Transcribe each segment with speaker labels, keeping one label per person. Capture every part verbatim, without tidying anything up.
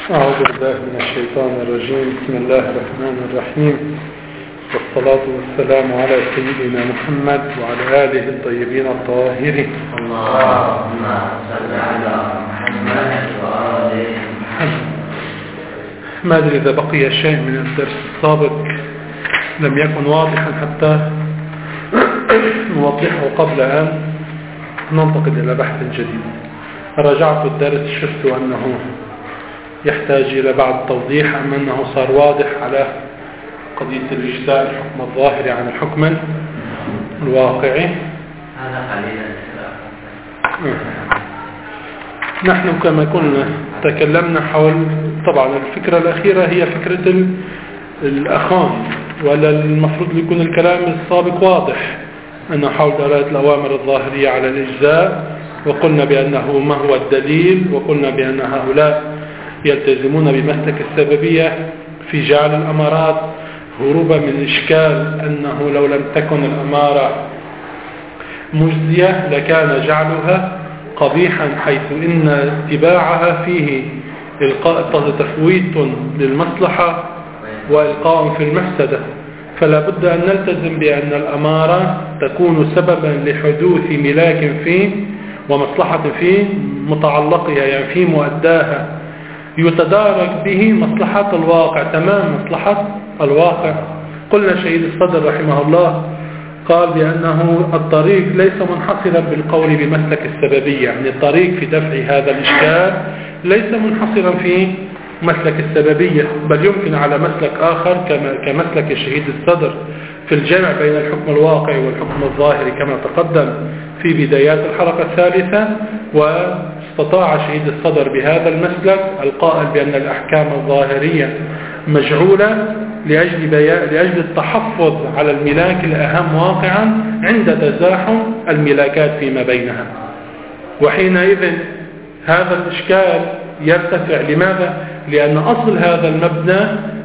Speaker 1: أعوذ بالله من الشيطان الرجيم. بسم الله الرحمن الرحيم، والصلاة والسلام على سيدنا محمد وعلى آله الطيبين الطاهرين.
Speaker 2: اللهم صل على محمد وآل محمد.
Speaker 1: ما أدري إذا بقي شيء من الدرس السابق لم يكن واضحا حتى نوضحه قبل أن ننتقل إلى بحث جديد. راجعت الدرس، شفت أنه يحتاج إلى بعض توضيح، أم أنه صار واضح على قضية الإجزاء الحكم الظاهري عن الحكم الواقعي.
Speaker 2: هذا قليلا.
Speaker 1: نحن كما كنا تكلمنا حول، طبعا الفكرة الأخيرة هي فكرة الأخان، ولا المفروض يكون الكلام السابق واضح أنه حول دلالة الأوامر الظاهرية على الإجزاء، وقلنا بأنه ما هو الدليل، وقلنا بأن هؤلاء يلتزمون بمسلك السببية في جعل الأمارات، هروبا من إشكال أنه لو لم تكن الأمارة مجزية لكان جعلها قبيحا، حيث إن اتباعها فيه إلقاء تفويت للمصلحة وإلقاء في المفسدة. فلا بد أن نلتزم بأن الأمارة تكون سببا لحدوث ملاك فيه ومصلحة فيه متعلقها، يعني في مؤداها يتدارك به مصلحة الواقع، تمام مصلحة الواقع. قلنا شهيد الصدر رحمه الله قال بأنه الطريق ليس منحصرا بالقول بمسلك السببية، يعني الطريق في دفع هذا الإشكال ليس منحصرا في مسلك السببية، بل يمكن على مسلك آخر كمسلك شهيد الصدر في الجمع بين الحكم الواقعي والحكم الظاهري كما تقدم في بدايات الحلقة الثالثة. واستطاع شهيد الصدر بهذا المسلك القائل بأن الأحكام الظاهرية مجعولة لأجل, بيا... لأجل التحفظ على الملاك الأهم واقعا عند تزاحم الملاكات فيما بينها، وحينئذ هذا الإشكال يرتفع. لماذا؟ لأن أصل هذا المبنى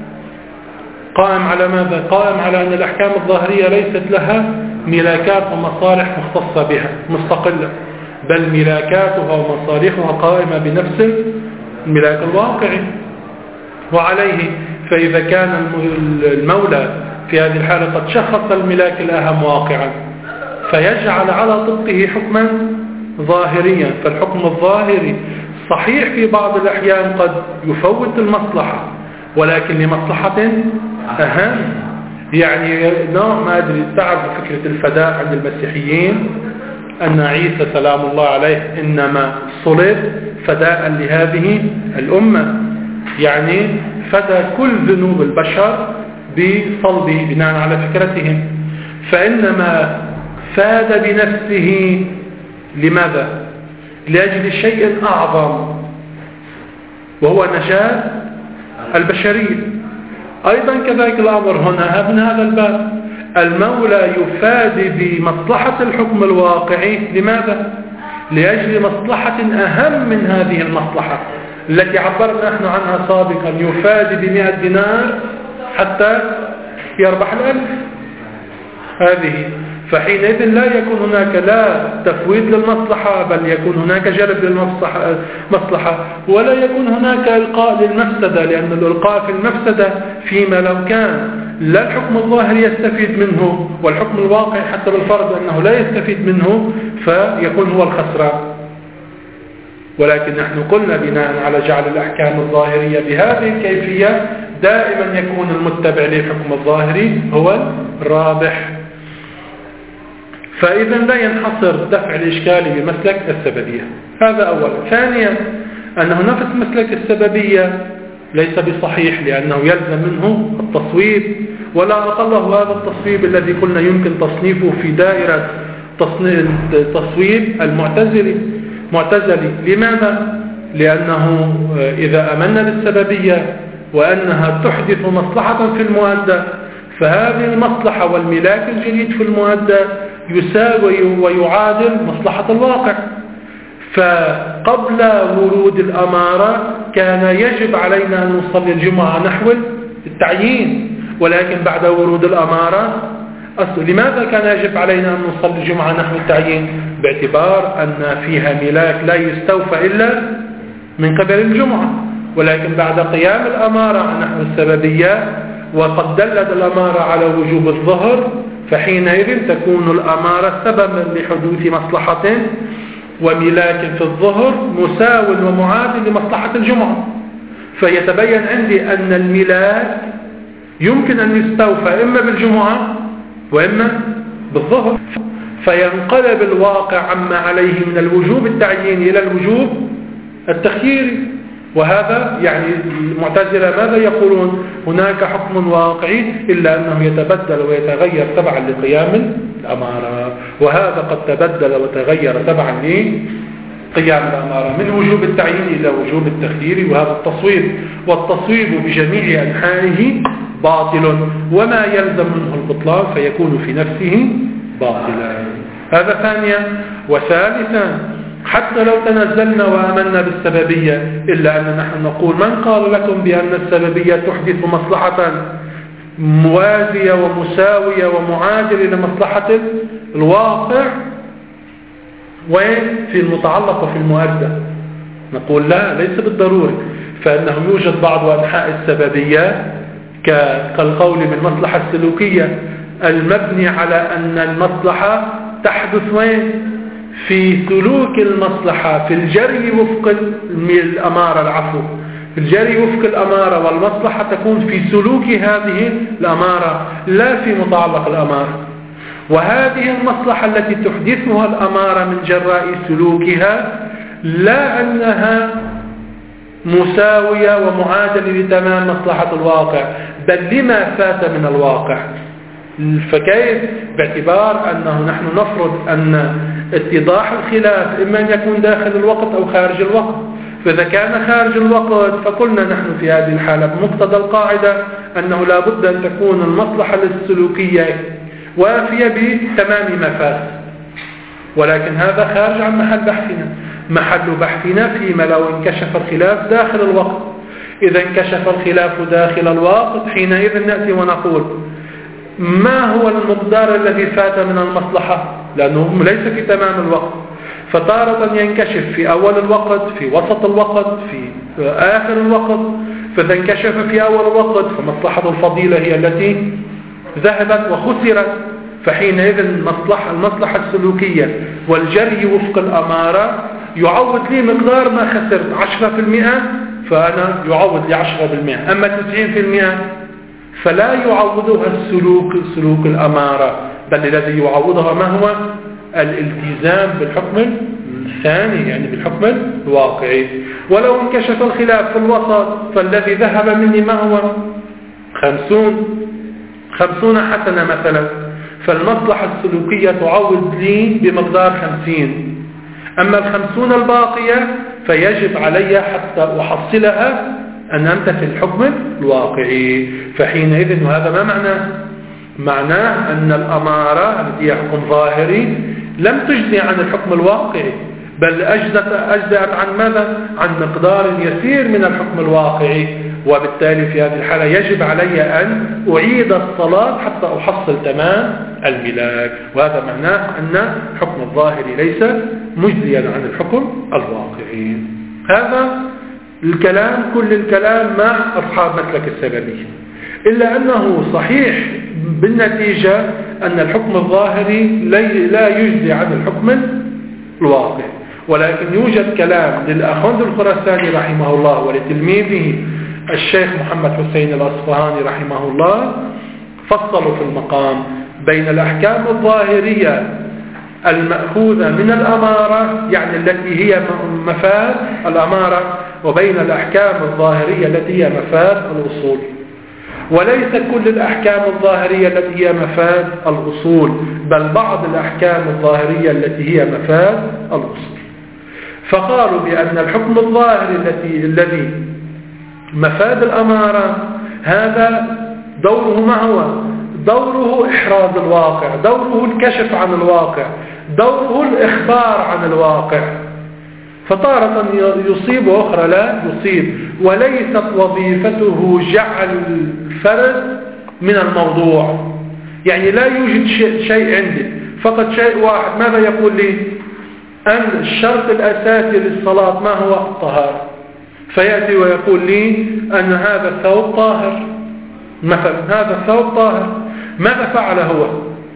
Speaker 1: قائم على ماذا؟ قائم على أن الأحكام الظاهرية ليست لها ملاكات ومصالح مختصة بها مستقلة، بل ملاكاتها ومصالحها قائمة بنفس الملاك الواقعي. وعليه فإذا كان المولى في هذه الحالة قد شخص الملاك الأهم واقعا فيجعل على طبقه حكما ظاهريا، فالحكم الظاهري صحيح في بعض الأحيان قد يفوت المصلحة ولكن لمصلحة أهم. يعني نوع ما أدري، تعرف فكرة الفداء عند المسيحيين أن عيسى سلام الله عليه إنما صلب فداء لهذه الأمة، يعني فدى كل ذنوب البشر بصلبه بناء على فكرتهم، فإنما فاد بنفسه. لماذا؟ لأجل شيء أعظم وهو نجاة البشرية. أيضا كذلك الأمر هنا من هذا الباب، المولى يفاد بمصلحة الحكم الواقعي. لماذا؟ لأجل مصلحة أهم من هذه المصلحة التي عبرنا نحن عنها سابقا، يفاد بمئة دينار حتى يربح الألف هذه. فحينئذ لا يكون هناك لا تفويت للمصلحة، بل يكون هناك جلب للمصلحة، ولا يكون هناك إلقاء للمفسدة، لأن الإلقاء في المفسدة فيما لو كان لا الحكم الظاهر يستفيد منه والحكم الواقعي حتى بالفرض أنه لا يستفيد منه فيكون هو الخسران. ولكن نحن قلنا بناء على جعل الأحكام الظاهرية بهذه الكيفية دائما يكون المتبع للحكم الظاهري هو الرابح. فإذا لا ينحصر دفع الإشكال بمسلك السببية، هذا أولا. ثانيا أنه نفس مسلك السببية ليس بصحيح، لأنه يلزم منه التصويب، ولا أقله هذا التصويب الذي قلنا يمكن تصنيفه في دائرة تصويب المعتزلي. معتزلي لماذا؟ لأنه إذا أمنا بالسببية وأنها تحدث مصلحة في المؤدى، فهذه المصلحة والملاك الجديد في المؤدى يساوي ويعادل مصلحة الواقع. فقبل ورود الأمارة كان يجب علينا أن نصلي الجمعة نحو التعيين، ولكن بعد ورود الأمارة لماذا كان يجب علينا أن نصلي الجمعة نحو التعيين؟ باعتبار أن فيها ملاك لا يستوفى إلا من قبل الجمعة، ولكن بعد قيام الأمارة عن نحو السببية وقد دلت الأمارة على وجوب الظهر، فحينئذ تكون الأمارة سببا لحدوث مصلحة وملاك في الظهر مساو ومعادل لمصلحة الجمعة. فيتبين عندي أن الملاك يمكن أن يستوفى إما بالجمعة وإما بالظهر، فينقلب الواقع عما عليه من الوجوب التعييني إلى الوجوب التخييري. وهذا يعني المعتزلة ماذا يقولون؟ هناك حكم واقعي إلا أنه يتبدل ويتغير تبعا لقيام الأمارة، وهذا قد تبدل وتغير تبعا لقيام الأمارة من وجوب التعيين إلى وجوب التخيير، وهذا التصويب. والتصويب بجميع أنحائه باطل، وما يلزم منه البطلان فيكون في نفسه باطلا. هذا ثانيا. وثالثا، حتى لو تنزلنا وآمنا بالسببية إلا أن نحن نقول من قال لكم بأن السببية تحدث مصلحة موازية ومساوية ومعادلة لمصلحة الواقع وفي المتعلق وفي المؤدى؟ نقول لا، ليس بالضروري، فإنه يوجد بعض أنحاء السببية كالقول بالمصلحة السلوكية المبني على أن المصلحة تحدث وين؟ في سلوك المصلحة، في الجري وفق الأمارة، العفو في الجري وفق الأمارة، والمصلحة تكون في سلوك هذه الأمارة لا في متعلق الأمارة. وهذه المصلحة التي تحدثها الأمارة من جراء سلوكها لا أنها مساوية ومعادلة لتمام مصلحة الواقع، بل لما فات من الواقع. فكيف؟ باعتبار أنه نحن نفرض أن اتضاح الخلاف إما أن يكون داخل الوقت أو خارج الوقت، فإذا كان خارج الوقت فقلنا نحن في هذه الحالة بمقتضى القاعدة أنه لا بد أن تكون المصلحة السلوكية وافية بتمام ما فات، ولكن هذا خارج عن محل بحثنا. محل بحثنا فيما لو انكشف الخلاف داخل الوقت. إذا انكشف الخلاف داخل الوقت حينئذ نأتي ونقول ما هو المقدار الذي فات من المصلحة، لأنه ليس في تمام الوقت، فتارة ينكشف في أول الوقت، في وسط الوقت، في آخر الوقت. فإذا انكشف في أول الوقت فمصلحة الفضيلة هي التي ذهبت وخسرت، فحينئذ المصلحة, المصلحة السلوكية والجري وفق الأمارة يعوض لي مقدار ما خسرت. عشرة في المئة فأنا يعوض لي عشرة بالمئة، أما تسعين في المئة فلا يعوضها السلوك سلوك الأمارة، بل الذي يعوضها ما هو؟ الالتزام بالحكم الثاني، يعني بالحكم الواقعي. ولو انكشف الخلاف في الوسط فالذي ذهب مني ما هو؟ خمسون خمسون حسنة مثلا، فالمصلحة السلوكية تعوض لي بمقدار خمسين. أما الخمسون الباقية فيجب علي حتى أحصلها أن أمتثل الحكم الواقعي. فحينئذ وهذا ما معناه؟ معناه أن الأمارة التي هي حكم ظاهري لم تجزي عن الحكم الواقعي، بل أجزأت, أجزأت عن ماذا؟ عن مقدار يسير من الحكم الواقعي. وبالتالي في هذه الحالة يجب علي أن أعيد الصلاة حتى أحصل تمام الملاك. وهذا معناه أن الحكم الظاهري ليس مجزيا عن الحكم الواقعي. هذا الكلام كل الكلام مع أصحاب مسلك السببية، إلا أنه صحيح بالنتيجة أن الحكم الظاهري لا يجزي عن الحكم الواقعي. ولكن يوجد كلام للأخوند الخراساني رحمه الله ولتلميذه الشيخ محمد حسين الأصفهاني رحمه الله، فصلوا في المقام بين الأحكام الظاهرية المأخوذة من الأمارة، يعني التي هي مفاد الأمارة، وبين الأحكام الظاهرية التي هي مفاد الأصول. وليس كل الأحكام الظاهرية التي هي مفاد الأصول، بل بعض الأحكام الظاهرية التي هي مفاد الأصول. فقالوا بأن الحكم الظاهري التي الذي مفاد الأمارة هذا دوره ما هو؟ دوره إحراز الواقع، دوره الكشف عن الواقع، دوره الإخبار عن الواقع. فطارة يصيب وأخرى لا يصيب، وليست وظيفته جعل الفرد من الموضوع. يعني لا يوجد شيء عندي، فقط شيء واحد. ماذا يقول لي؟ أن الشرط الأساسي للصلاة ما هو؟ الطهارة. فيأتي ويقول لي أن هذا الثوب طاهر مثلا، هذا الثوب طاهر. ماذا فعل هو؟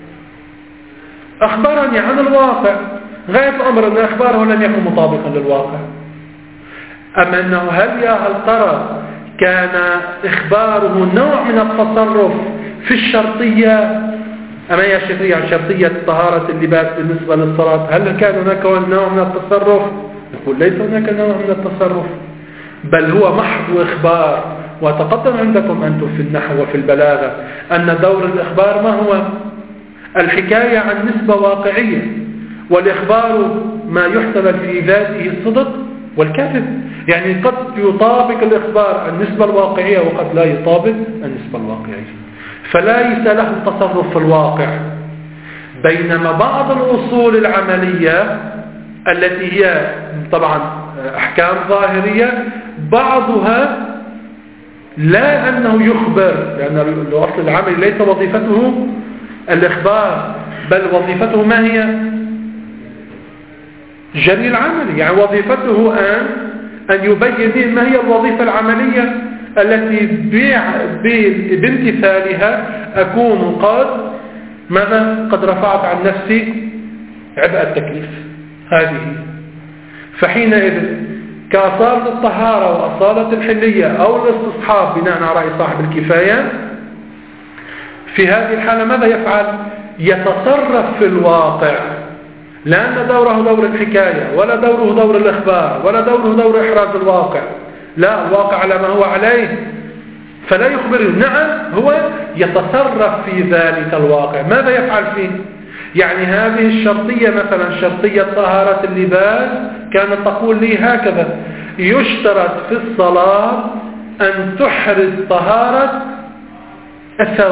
Speaker 1: أخبرني عن الواقع، غاية الأمر أن أخباره لم يكن مطابقا للواقع. أما أنه هل يا هل ترى كان إخباره نوع من التصرف في الشرطية؟ أما هي شرطية عن شرطية طهارة اللباس بالنسبة للصلاة، هل كان هناك نوع من التصرف؟ نقول ليس هناك نوع من التصرف، بل هو محض إخبار. وتقدم عندكم أنتم في النحو وفي البلاغة أن دور الإخبار ما هو؟ الحكاية عن نسبة واقعية، والإخبار ما يحتمل في ذاته الصدق والكذب. يعني قد يطابق الإخبار النسبة الواقعية وقد لا يطابق النسبة الواقعية، فليس له تصرف في الواقع. بينما بعض الأصول العملية التي هي طبعا أحكام ظاهرية بعضها لا أنه يخبر، لأن الأصل العملي ليس وظيفته الإخبار، بل وظيفته ما هي؟ جري العمل. يعني وظيفته أن أن يبين ما هي الوظيفة العملية التي بامتثالها أكون قد ماذا؟ قد رفعت عن نفسي عبء التكليف هذه. فحينئذ كأصالة الطهارة وأصالة الحلية أو الاستصحاب بناء على رأي صاحب الكفاية، في هذه الحالة ماذا يفعل؟ يتصرف في الواقع، لأن دوره دور الحكاية ولا دوره دور الإخبار ولا دوره دور إحراز الواقع. لا، الواقع على ما هو عليه، فلا يخبره. نعم، هو يتصرف في ذلك الواقع. ماذا يفعل فيه؟ يعني هذه الشرطية مثلا شرطية طهارة اللباس كانت تقول لي هكذا: يشترط في الصلاة أن تحرز طهارة الثوب،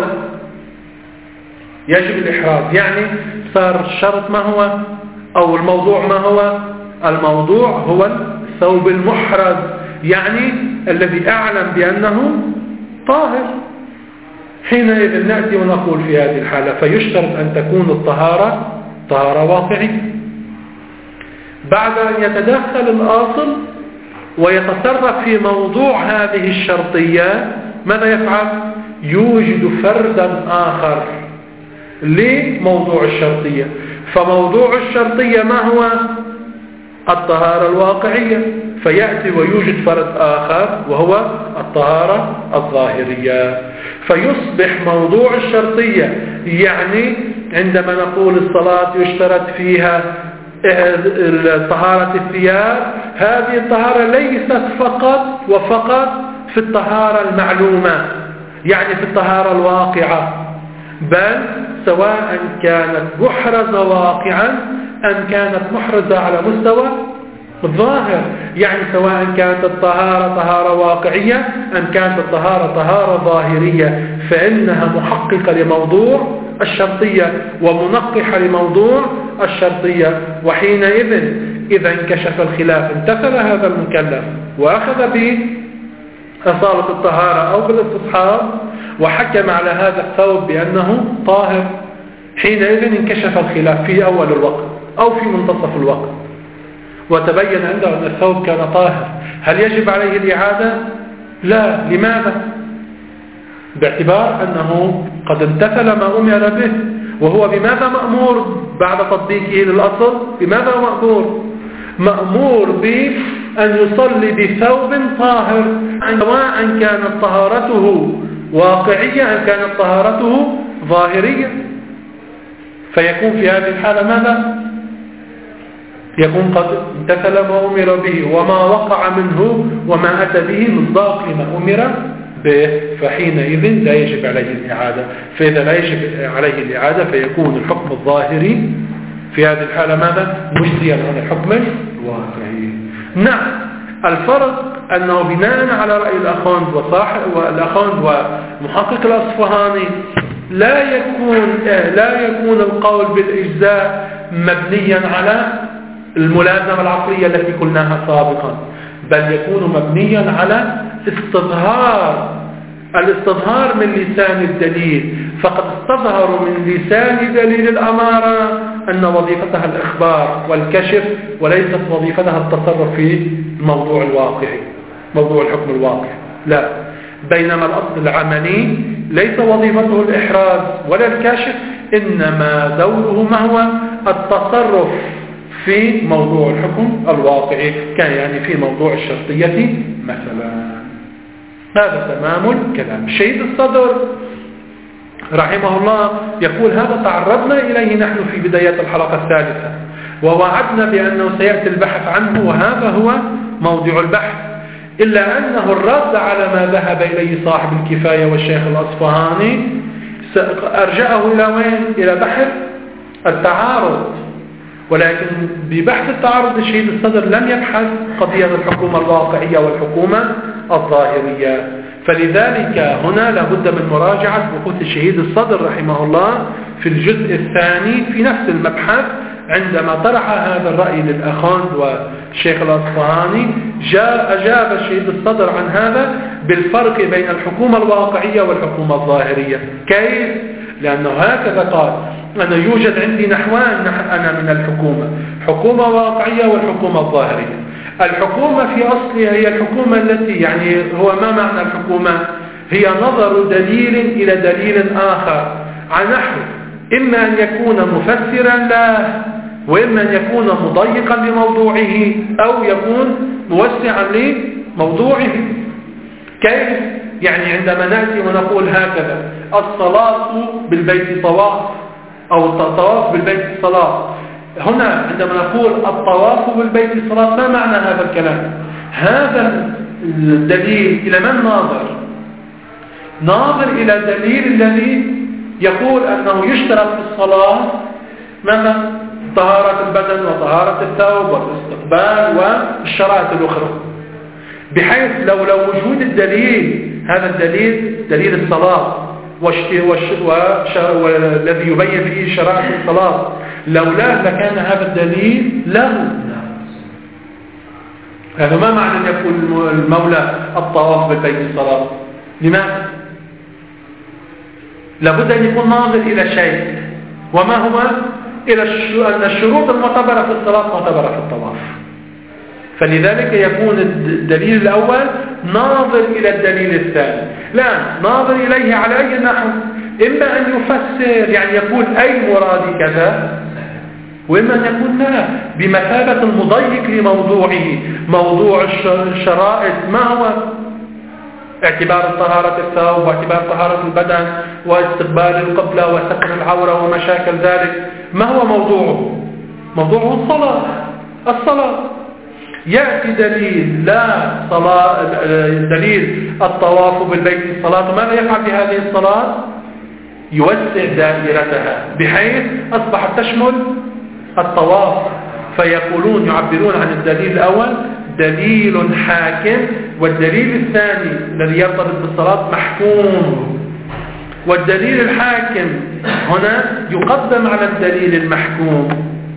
Speaker 1: يجب الإحراز. يعني صار الشرط ما هو؟ أو الموضوع ما هو؟ الموضوع هو الثوب المحرز، يعني الذي أعلم بأنه طاهر. حينئذ نأتي ونقول في هذه الحالة فيشترط أن تكون الطهارة طهارة واقعية. بعد أن يتدخل الأصل ويتصرف في موضوع هذه الشرطية، ماذا يفعل؟ يوجد فردا آخر لموضوع الشرطية. فموضوع الشرطية ما هو؟ الطهارة الواقعية. فيأتي ويوجد فرد آخر وهو الطهارة الظاهرية. فيصبح موضوع الشرطية، يعني عندما نقول الصلاة يشترط فيها طهارة الثياب، هذه الطهارة ليست فقط وفقط في الطهارة المعلومة، يعني في الطهارة الواقعة، بل سواء كانت محرزة واقعا أم كانت محرزة على مستوى الظاهر. يعني سواء كانت الطهارة طهارة واقعية أم كانت الطهارة طهارة ظاهرية، فإنها محققة لموضوع الشرطية ومنقحة لموضوع الشرطية. وحينئذ إذا انكشف الخلاف امتثل هذا المكلف وأخذ بأصالة الطهارة أو بالاستصحاب وحكم على هذا الثوب بأنه طاهر. حينئذ انكشف الخلاف في أول الوقت أو في منتصف الوقت، وتبين عنده أن الثوب كان طاهر. هل يجب عليه الإعادة؟ لا. لماذا؟ باعتبار أنه قد امتثل ما أمر به. وهو بماذا مأمور بعد تطبيقه للأصل؟ بماذا مأمور؟ مأمور بأن يصلي بثوب طاهر، سواء كانت طهارته واقعية أم كانت طهارته ظاهرية. فيكون في هذه الحالة ماذا؟ يكون قد امتثل ما أمر به وما وقع منه وما أتى به مصداق لما أمر به، فحينئذ لا يجب عليه الإعادة. فإذا لا يجب عليه الإعادة فيكون الحكم الظاهري في هذه الحالة ماذا؟ مجزيا عن الحكم الواقعي. نعم، الفرق أنه بناء على رأي الأخوند وصاحب والأخوند ومحقق الأصفهاني لا يكون لا يكون القول بالإجزاء مبنيا على الملازمة العقلية التي قلناها سابقا، بل يكون مبنيا على استظهار الاستظهار من لسان الدليل. فقد استظهروا من لسان دليل الأمارة أن وظيفتها الإخبار والكشف وليست وظيفتها التصرف في الموضوع الواقعي. موضوع الحكم الواقع، لا. بينما الأصل العملي ليس وظيفته الإحراز ولا الكشف، إنما دوره ما هو التصرف في موضوع الحكم الواقعي، كان يعني في موضوع الشرطية مثلا. هذا تمام الكلام. شهيد الصدر رحمه الله يقول هذا تعرضنا إليه نحن في بداية الحلقة الثالثة، ووعدنا بأنه سيأتي البحث عنه، وهذا هو موضوع البحث، إلا أنه الرد على ما ذهب إليه صاحب الكفاية والشيخ الأصفهاني أرجعه إلى وين؟ إلى بحث التعارض. ولكن ببحث التعارض الشهيد الصدر لم يبحث قضية الحكومة الواقعية والحكومة الظاهرية. فلذلك هنا لابد من مراجعة بحوث الشهيد الصدر رحمه الله في الجزء الثاني في نفس المبحث، عندما طرح هذا الرأي للأخوند والشيخ الأصفهاني جاء أجاب الشهيد الصدر عن هذا بالفرق بين الحكومة الواقعية والحكومة الظاهرية. كيف؟ لأنه هكذا قال: أنا يوجد عندي نحوان أنا من الحكومة، حكومة واقعية والحكومة الظاهرية. الحكومة في أصلها هي الحكومة التي يعني هو ما معنى الحكومة؟ هي نظر دليل إلى دليل آخر عن نحو إما أن يكون مفسرا له، وإما أن يكون مضيقا لموضوعه، أو يكون موسعا لموضوعه. كيف؟ يعني عندما نأتي ونقول هكذا: الصلاة بالبيت طواف، أو الطواف بالبيت صلاة. هنا عندما نقول الطواف بالبيت صلاة، ما معنى هذا الكلام؟ هذا الدليل إلى من ناظر؟ ناظر إلى دليل الذي يقول أنه يشترط في الصلاة ماذا؟ طهارة البدن وطهارة الثوب والاستقبال والشرائط الأخرى، بحيث لو لو وجود الدليل، هذا الدليل دليل الصلاة والذي يبين فيه شرائط الصلاة، لولاه لكان هذا الدليل له. هذا ما معنى أن يقول المولى الطواف بالبيت الصلاة؟ لماذا؟ لابد أن يكون ناظر إلى شيء، وما هو؟ إلى أن الشروط المعتبرة في الصلاة معتبرة في الطواف. فلذلك يكون الدليل الأول ناظر إلى الدليل الثاني، لا ناظر إليه على أي نحو، إما أن يفسر يعني يقول أي مراد كذا، وإما أن يكون لا بمثابة المضيق لموضوعه. موضوع الشرائط ما هو؟ اعتبار طهارة الثوب واعتبار طهارة البدن واستقبال القبلة وستر العورة ومشاكل ذلك. ما هو موضوعه؟ موضوعه الصلاة. الصلاة يأتي دليل لا صلاة، دليل الطواف بالبيت الصلاة، ماذا يفعل بهذه الصلاة؟ يوسع دائرتها بحيث أصبحت تشمل الطواف. فيقولون يعبرون عن الدليل الأول دليل حاكم، والدليل الثاني الذي يرتبط بالصلاة محكوم. والدليل الحاكم هنا يقدم على الدليل المحكوم.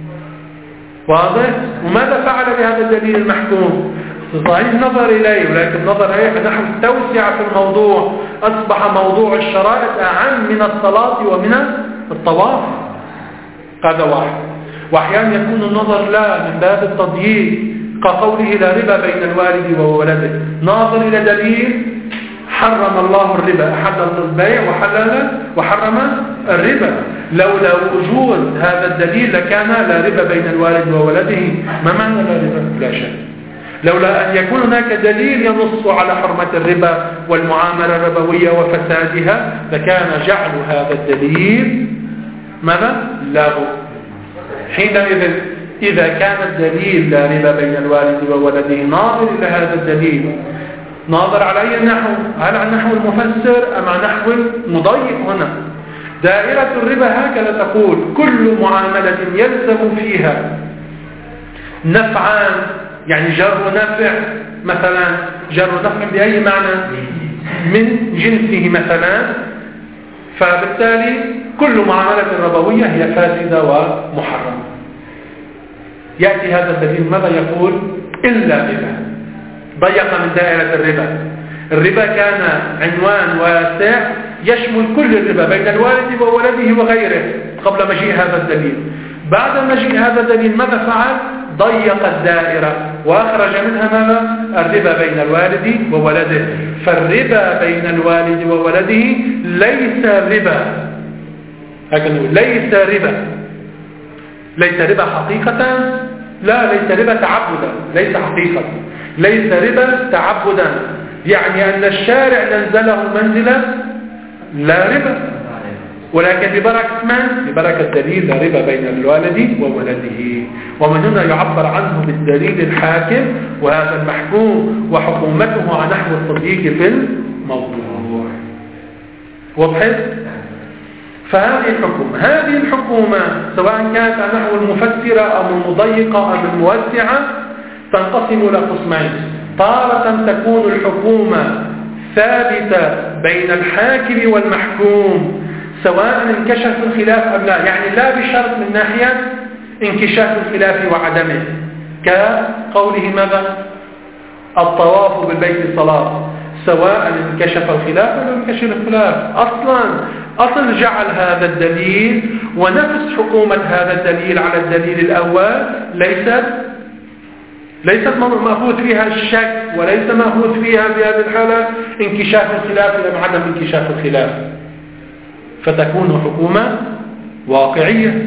Speaker 1: واضح؟ وماذا فعل بهذا الدليل المحكوم؟ صحيح نظر إليه، ولكن نظر إليه نحو التوسع في الموضوع، أصبح موضوع الشرائط أعم من الصلاة ومن الطواف. هذا واحد. وأحيانا يكون النظر لا من باب التضييق، كقوله لا ربا بين الوالد وولده، ناظر إلى دليل حرم الله الربا، أحل البيع وحلل وحرم الربا. لولا وجود هذا الدليل لكان لا ربا بين الوالد وولده. ما معنى لا ربا؟ لا شيء. لولا أن يكون هناك دليل ينص على حرمة الربا والمعاملة الربوية وفسادها لكان جعل هذا الدليل ماذا؟ له. حينئذ إذا كان الدليل لا ربا بين الوالد وولده ناظر إلى هذا الدليل، ناظر على أي نحو؟ هل عن نحو المفسر أم عن نحو المضيق؟ هنا دائرة الربا هكذا تقول: كل معاملة يلزم فيها نفعان، يعني جر نفع مثلا، جر نفع بأي معنى؟ من جنسه مثلا. فبالتالي كل معاملة ربوية هي فاسدة ومحرمة. يأتي هذا الدليل ماذا يقول؟ إلا إذا ضيق من دائرة الربا. الربا كان عنوان واسع يشمل كل الربا بين الوالد وولده وغيره قبل مجيء هذا الدليل. بعد مجيء هذا الدليل ماذا فعل؟ ضيق الدائرة، وأخرج منها ماذا؟ الربا بين الوالد وولده. فالربا بين الوالد وولده ليس ربا، هكذا نقول ليس ربا، ليس ربا حقيقة، لا ليس ربا تعبدا، ليس حقيقة، ليس ربا تعبدا، يعني أن الشارع نزله منزلة لا ربا، ولكن ببركة من؟ ببركة دليل لا ربا بين الوالد وولده. ومن هنا يعبر عنه بالدليل الحاكم، وهذا المحكوم وحكومته على نحو التطبيق في الموضوع. وضحت؟ فهذه الحكومة هذه الحكومة سواء كانت على نحو المفسرة أو المضيقة أو الموسعة تنقسم إلى قسمين. تارة تكون الحكومة ثابتة بين الحاكم والمحكوم سواء انكشف الخلاف أم لا، يعني لا بشرط من ناحية انكشاف الخلاف وعدمه، كقوله ماذا؟ الطواف بالبيت صلاة، سواء انكشف الخلاف أو لم ينكشف الخلاف. أصلا أصل جعل هذا الدليل ونفس حكومة هذا الدليل على الدليل الأول ليست ليست مأخوذ فيها الشك، وليس مأخوذ فيها في هذه الحالة انكشاف الخلاف أم عدم انكشاف الخلاف، فتكون حكومة واقعية.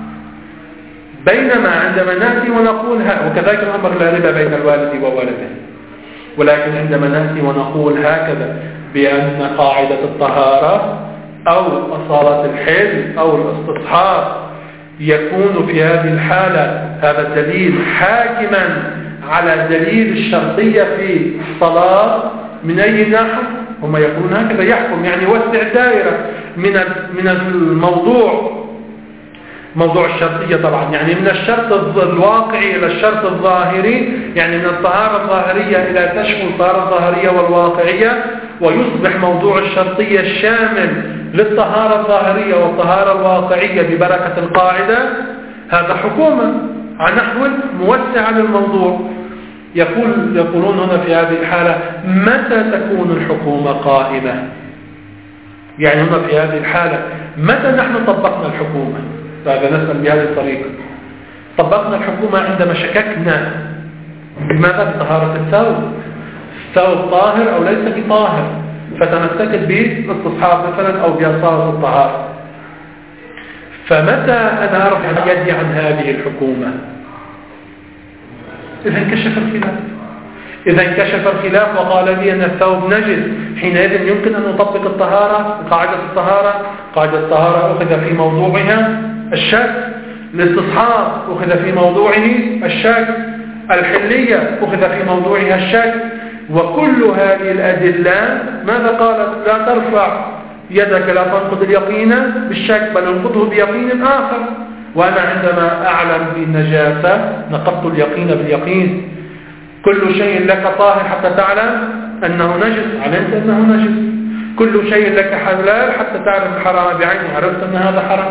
Speaker 1: بينما عندما نأتي ونقول وكذلك الأمر لا ربا بين الوالد وولده، ولكن عندما نأتي ونقول هكذا بأن قاعدة الطهارة أو أصالة الحل أو الاستصحاب يكون في هذه الحالة هذا الدليل حاكما على دليل الشرطية في الصلاة من أي ناحية؟ هم يقولون هكذا يحكم، يعني يوسع الدائرة من من الموضوع، موضوع الشرطية طبعا، يعني من الشرط الواقعي إلى الشرط الظاهري، يعني من الطهارة الظاهرية إلى تشمل الطهارة الظاهرية والواقعية، ويصبح موضوع الشرطية الشامل للطهارة الظاهرية والطهارة الواقعية ببركة القاعدة. هذا حكومة عن نحو موسع للموضوع. يقول يقولون هنا في هذه الحالة متى تكون الحكومة قائمة؟ يعني هنا في هذه الحالة متى نحن طبقنا الحكومة؟ فهذا نسأل بهذه الطريقة. طبقنا الحكومة عندما شككنا بماذا؟ بطهارة الثوب، الثوب طاهر أو ليس بطاهر، فتمسكت بالاستصحاب مثلا أو بأصالة الطهارة. فمتى أنا أرفع يدي عن هذه الحكومة؟ إذا انكشف الخلاف، إذا انكشف الخلاف وقال لي أن الثوب نجس، حينئذ يمكن أن نطبق الطهارة، قاعدة الطهارة. قاعدة الطهارة أخذ في موضوعها الشك، الاستصحاب أخذ في موضوعه الشك، الحلية أخذ في موضوعها الشك. وكل هذه الأدلة ماذا قالت؟ لا ترفع يدك، لا تنقض اليقين بالشك، بل انقضه بيقين آخر. وأنا عندما أعلم بالنجاسة نقضت اليقين باليقين. كل شيء لك طاهر حتى تعلم أنه نجس، علمت أنه نجس. كل شيء لك حلال حتى تعرف الحرام بعينه، عرفت أن هذا حرام.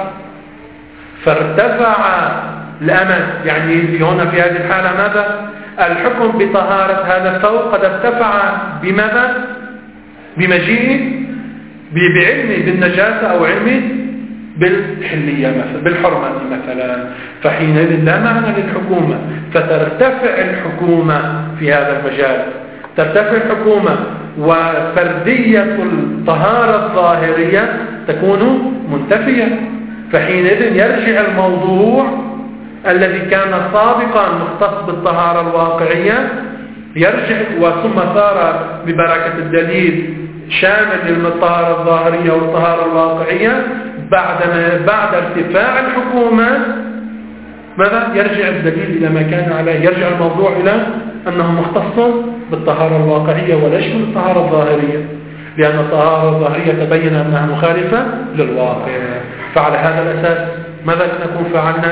Speaker 1: فارتفع الأمل، يعني في هنا في هذه الحالة ماذا؟ الحكم بطهارة هذا الثوب قد ارتفع بماذا؟ بمجيء بعلمي بالنجاسة أو علمي بالحلية مثلا، بالحرمة مثلا. فحينئذ لا معنى للحكومة، فترتفع الحكومة في هذا المجال، ترتفع الحكومة، وفردية الطهارة الظاهرية تكون منتفية. فحينئذ يرجع الموضوع الذي كان سابقا مختص بالطهارة الواقعية يرجع، وثم صار ببركة الدليل شامل للطهارة الظاهرية والطهارة الواقعية. بعد بعد ارتفاع الحكومة ماذا؟ يرجع الدليل إلى ما كان عليه، يرجع الموضوع إلى أنه مختص بالطهارة الواقعية وليس بالطهارة الظاهرية، لأن الطهارة الظاهرية تبين أنها مخالفة للواقع. فعلى هذا الأساس ماذا نكون فعلنا؟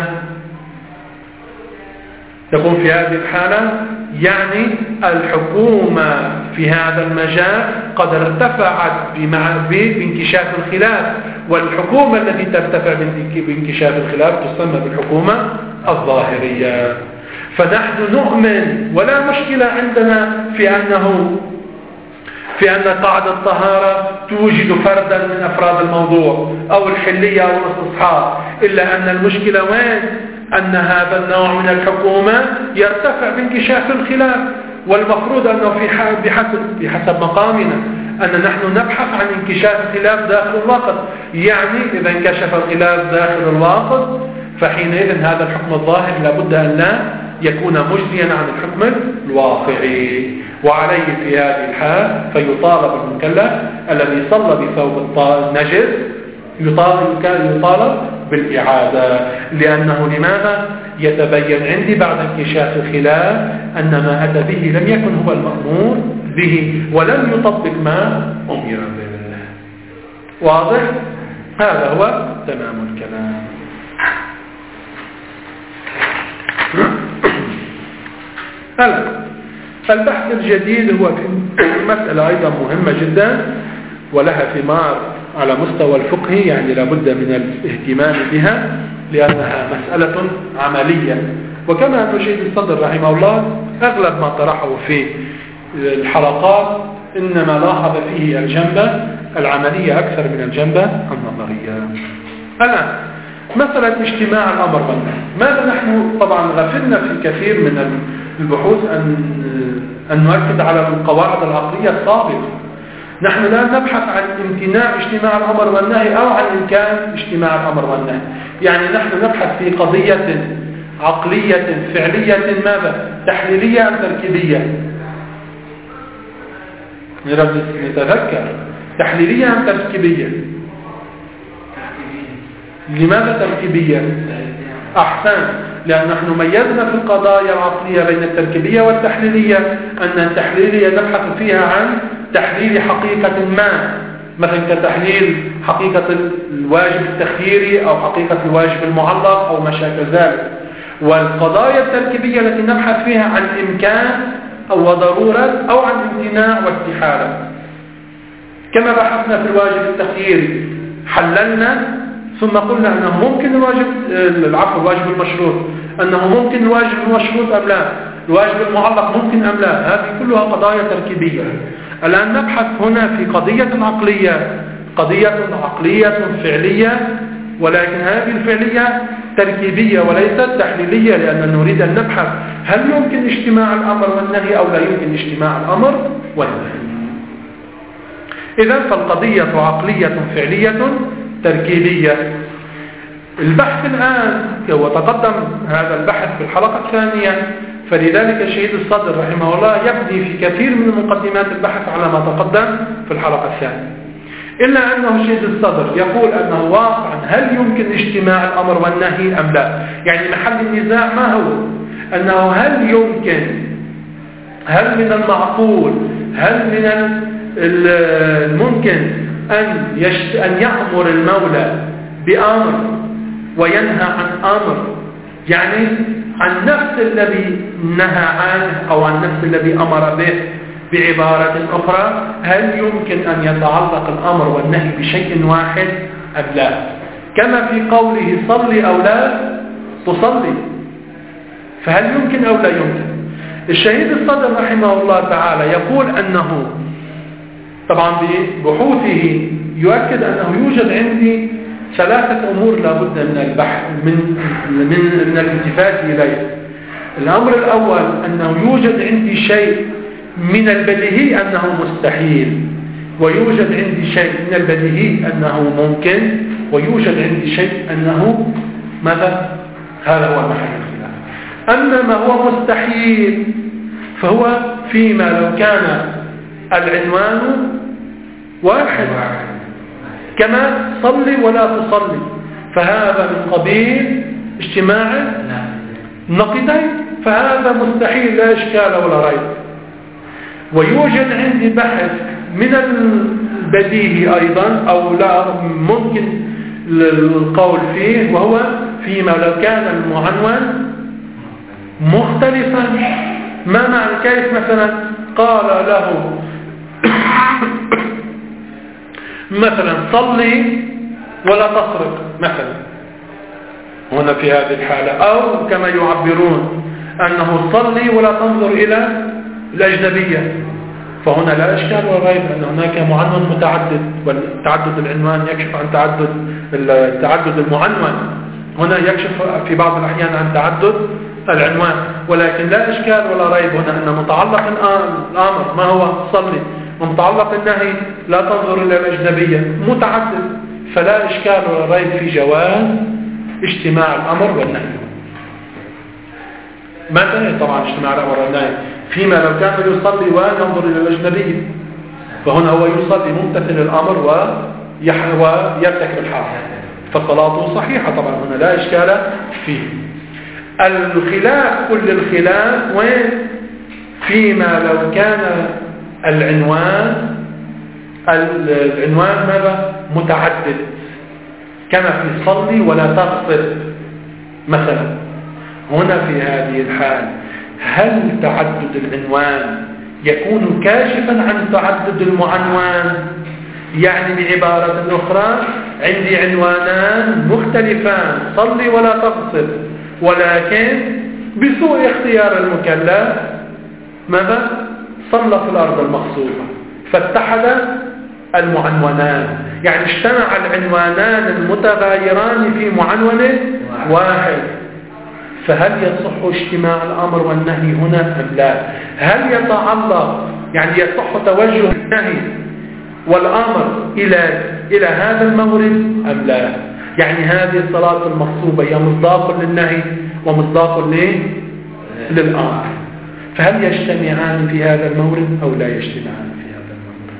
Speaker 1: تكون في هذه الحالة يعني الحكومة في هذا المجال قد ارتفعت بانكشاف الخلاف، والحكومة التي ترتفع بانكشاف الخلاف تسمى بالحكومة الظاهرية. فنحن نؤمن ولا مشكلة عندنا في أنه في أن قاعدة الطهارة توجد فردا من أفراد الموضوع أو الحلية أو الاستصحاب، إلا أن المشكلة وين؟ أن هذا النوع من الحكومة يرتفع بانكشاف الخلاف، والمفروض أنه في بحسب, بحسب مقامنا أن نحن نبحث عن انكشاف الخلاف داخل الوقت. يعني إذا انكشف الخلاف داخل الوقت فحينئذ هذا الحكم الظاهر لابد أن لا يكون مجزيا عن الحكم الواقعي، وعليه في هذه الحال فيطالب المكلف الذي صلى بثوب النجس يطالب, يطالب بالإعادة، لأنه لماذا؟ يتبين عندي بعد انكشاف الخلاف أن ما أتى به لم يكن هو المأمور به ولم يطبق ما أمر به. واضح؟ هذا هو تمام الكلام. هلا البحث الجديد هو في مسألة أيضا مهمة جدا ولها ثمار على مستوى الفقه، يعني لابد من الاهتمام بها لأنها مسألة عملية. وكما أن شيخ الصدر رحمه الله أغلب ما طرحه في الحلقات إنما لاحظ فيه الجنبة العملية أكثر من الجنبة النظرية. الآن مسألة اجتماع الأمر والنهي، ماذا نحن طبعا غفلنا في كثير من البحوث أن أن نؤكد على القواعد العقلية السابقة. نحن لا نبحث عن امتناع اجتماع الأمر والنهي أو عن إمكان اجتماع الأمر والنهي، يعني نحن نبحث في قضية عقلية فعلية ماذا؟ تحليلية أم تركيبية؟ نتذكر تحليلية أم تركيبية؟ لماذا تركيبية؟ أحسن، لأن نحن ميزنا في القضايا العقلية بين التركيبية والتحليلية أن التحليلية نبحث فيها عن تحليل حقيقة ما، مثل كتحليل حقيقة الواجب التخييري أو حقيقة الواجب المعلق أو ما شابه ذلك. والقضايا التركيبية التي نبحث فيها عن إمكان أو ضرورة أو عن امتناع واستحالة. كما بحثنا في الواجب التخييري حللنا ثم قلنا أنه ممكن الواجب العفو الواجب المشروط أنه ممكن الواجب المشروط أم لا، الواجب المعلق ممكن أم لا، هذه كلها قضايا تركيبية. الآن نبحث هنا في قضية عقلية، قضية عقلية فعلية، ولكن هذه الفعلية تركيبية وليست تحليلية، لأننا نريد أن نبحث هل يمكن اجتماع الأمر والنهي أو لا يمكن اجتماع الأمر والنهي. إذن فالقضية عقلية فعلية تركيبية. البحث الآن وتقدم هذا البحث في الحلقة الثانية، فلذلك شهيد الصدر رحمه الله يبني في كثير من مقدمات البحث على ما تقدم في الحلقة الثانية، إلا أنه شهيد الصدر يقول أنه واقعا هل يمكن اجتماع الأمر والنهي أم لا. يعني محل النزاع ما هو؟ أنه هل يمكن، هل من المعقول، هل من الممكن أن, يشت... أن يأمر المولى بأمر وينهى عن أمر، يعني عن نفس الذي نهى عنه أو عن نفس الذي أمر به. بعبارة أخرى، هل يمكن أن يتعلق الأمر والنهي بشيء واحد أم لا؟ كما في قوله صلي أو لا تصلي، فهل يمكن أو لا يمكن؟ الشهيد الصدر رحمه الله تعالى يقول أنه طبعا ببحوثه يؤكد أنه يوجد عندي ثلاثة أمور لابد من البحث من من من الالتفات إليه. الأمر الأول أنه يوجد عندي شيء من البديهي أنه مستحيل، ويوجد عندي شيء من البديهي أنه ممكن، ويوجد عندي شيء أنه ماذا؟ هذا هو محل الخلاف. أما ما هو مستحيل فهو فيما لو كان العنوان واحد كما صلي ولا تصلي، فهذا من قبيل اجتماع النقيضين، فهذا مستحيل لا إشكال ولا ريب. ويوجد عندي بحث من البديهي أيضا أو لا ممكن القول فيه، وهو فيما لو كان المعنون مختلفا. ما معنى كيف؟ مثلا قال له مثلا صلي ولا تسرق مثلا هنا في هذه الحالة، أو كما يعبرون أنه صلي ولا تنظر إلى الأجنبية، فهنا لا إشكال ولا ريب أن هناك معنون متعدد، والتعدد العنوان يكشف عن تعدد تعدد المعنون. هنا يكشف في بعض الأحيان عن تعدد العنوان، ولكن لا إشكال ولا ريب هنا أن متعلق الأمر ما هو صلي، ومتعلق النهي لا تنظر إلى الأجنبية متعدد، فلا إشكال ولا ريب في جواز اجتماع الأمر والنهي. ما تنهي طبعا اجتماع الأمر والنهي فيما لو كان يصلي وينظر إلى الأجنبية، فهنا هو يصلي ممتثل الأمر ويرتكب الحرام، فصلاته صحيحة طبعا، هنا لا إشكال فيه. الخلاف كل الخلاف وين؟ فيما لو كان العنوان العنوان ماذا؟ متعدد، كما في صلي ولا تغصب مثلا. هنا في هذه الحال هل تعدد العنوان يكون كاشفا عن تعدد المعنوان؟ يعني بعبارة أخرى عندي عنوانان مختلفان، صلي ولا تغصب، ولكن بسوء اختيار المكلف ماذا؟ صلى في الأرض المغصوبة، فاتحد المعنونان، يعني اجتمع العنوانان المتغايران في معنون واحد. فهل يصح اجتماع الأمر والنهي هنا أم لا؟ هل يتعلق يعني يصح توجه النهي والأمر إلى إلى هذا المورد أم لا؟ يعني هذه الصلاة المغصوبة هي مصداق للنهي ومصداق للأمر، فهل يجتمعان في هذا المورد أو لا يجتمعان في هذا المورد؟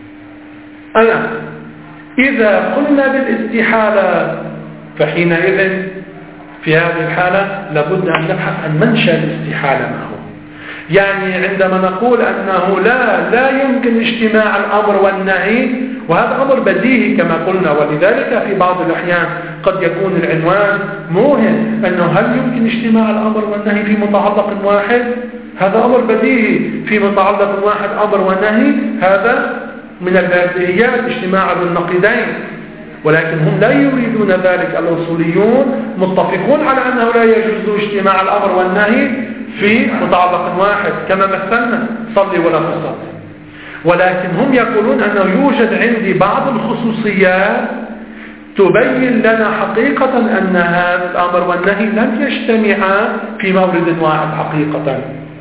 Speaker 1: الآن إذا قلنا بالاستحالة فحينئذ في هذه الحالة لابد أن نبحث عن منشأ الاستحالة ما هو. يعني عندما نقول أنه لا لا يمكن اجتماع الأمر والنهي، وهذا أمر بديهي كما قلنا، ولذلك في بعض الأحيان قد يكون العنوان موهم أنه هل يمكن اجتماع الأمر والنهي في متعلق واحد؟ هذا أمر بديهي، في متعلق واحد أمر ونهي، هذا من البديهيات اجتماع النقيضين، ولكن هم لا يريدون ذلك. الأصوليون متفقون على أنه لا يجوز اجتماع الأمر والنهي في متعلق واحد كما مثلنا صلي ولا تصلي، ولكن هم يقولون أنه يوجد عندي بعض الخصوصيات تبين لنا حقيقة أن هذا الأمر والنهي لم يجتمعا في مورد واحد حقيقة،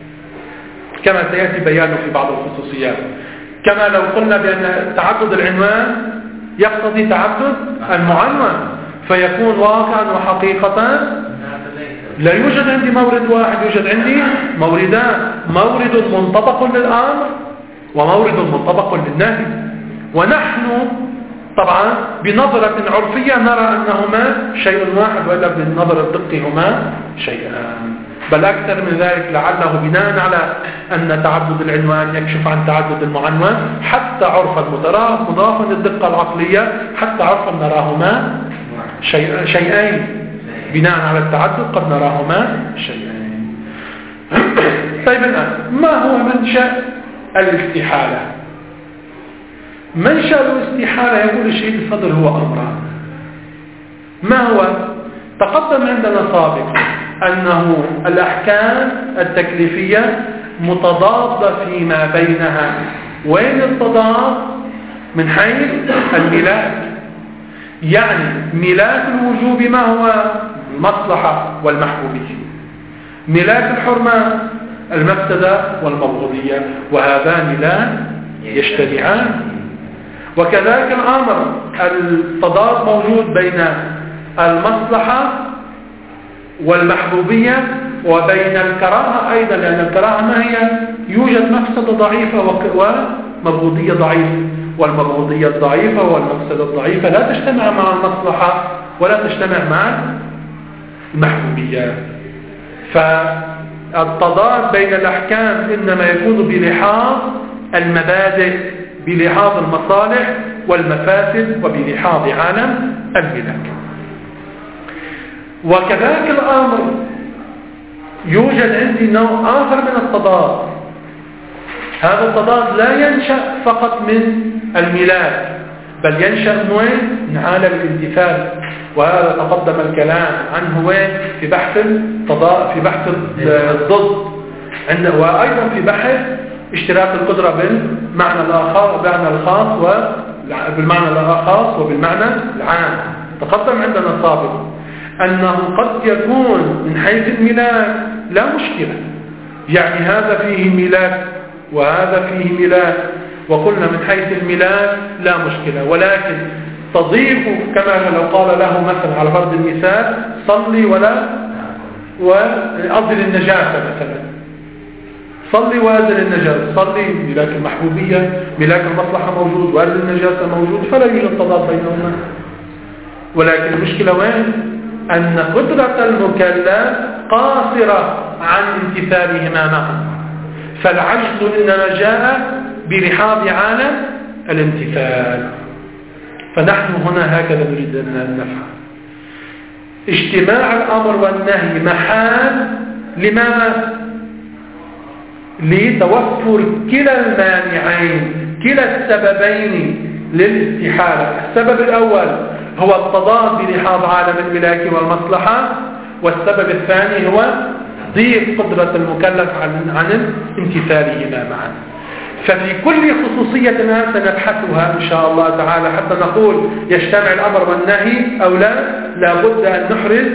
Speaker 1: كما سيأتي بيانه في بعض الخصوصيات. كما لو قلنا بأن تعدد العنوان يقتضي تعدد المعنون، فيكون واقعا وحقيقة لا يوجد عندي مورد واحد، يوجد عندي موردان، مورد منطبق للأمر ومورد منطبق للنهي. ونحن طبعا بنظرة عرفية نرى أنهما شيء واحد، وإلا بالنظر الدقي هما شيئان، بل أكثر من ذلك، لعله بناء على أن تعدد العنوان يكشف عن تعدد المعنون، حتى عرفا مضافا للدقة العقلية، حتى عرفا نراهما شيء شيئين، بناء على التعدد قد نراهما شيئين. طيب الآن ما هو منشأ الاستحالة؟ منشأ الاستحالة يقول الشيخ الصدر هو أمران. ما هو؟ تقدم عندنا سابقا أنه الأحكام التكليفية متضادة فيما بينها. وين التضاد؟ من حيث الملاك، يعني ملاك الوجوب ما هو؟ المصلحة والمحبوبية، ملاك الحرمة المفسدة والمبغوضية، وهذان لا يجتمعان. وكذلك الأمر التضاد موجود بين المصلحة والمحبوبية وبين الكراهة أيضا، لأن الكراهة ما هي؟ يوجد مفسدة ضعيفة ومبغوضية ضعيفة، والمبغوضية الضعيفة والمفسدة الضعيفة لا تجتمع مع المصلحة ولا تجتمع مع المحبوبية. فالتضاد بين الأحكام إنما يكون بلحاظ المبادئ، بلحاظ المصالح والمفاسد، وبلحاظ عالم الملك. وكذلك الأمر يوجد عندي نوع آخر من التضاد. هذا التضاد لا ينشأ فقط من الملاك، بل ينشأ من وين؟ من عالم الامتثال، وهذا تقدم الكلام عنه وين؟ في بحث التضاد، في بحث الضد، وأيضا في بحث اشتراك القدرة بالمعنى الآخر، بالمعنى الخاص وبالمعنى الخاص وبالمعنى العام، تقدم عندنا سابقا. أنه قد يكون من حيث الميلاد لا مشكلة، يعني هذا فيه ميلاد وهذا فيه ميلاد، وقلنا من حيث الميلاد لا مشكلة، ولكن تضيف كما لو قال له مثلا على فرض المثال صلي ولا وأزل النجاسة مثلا، صلي وأزل النجاسة، صلي ملاك المحبوبية ملاك المصلحة موجود وأزل النجاسة موجود، فلا يوجد تضاد بينهما. ولكن المشكلة وين؟ أن قدرة المكلف قاصرة عن امتثالهما معا، فالعجز إنما جاء برحاب عالم الامتثال. فنحن هنا هكذا نريد أن نفهم اجتماع الأمر والنهي محال لماذا؟ لتوفر كلا المانعين كلا السببين للاستحالة. السبب الأول هو التضاد برحاب عالم الملاك والمصلحة، والسبب الثاني هو ضيق قدرة المكلف عن عن امتثالهما معا. ففي كل خصوصية الآن سنبحثها إن شاء الله تعالى حتى نقول يجتمع الأمر والنهي أو لا، لابد أن نحرز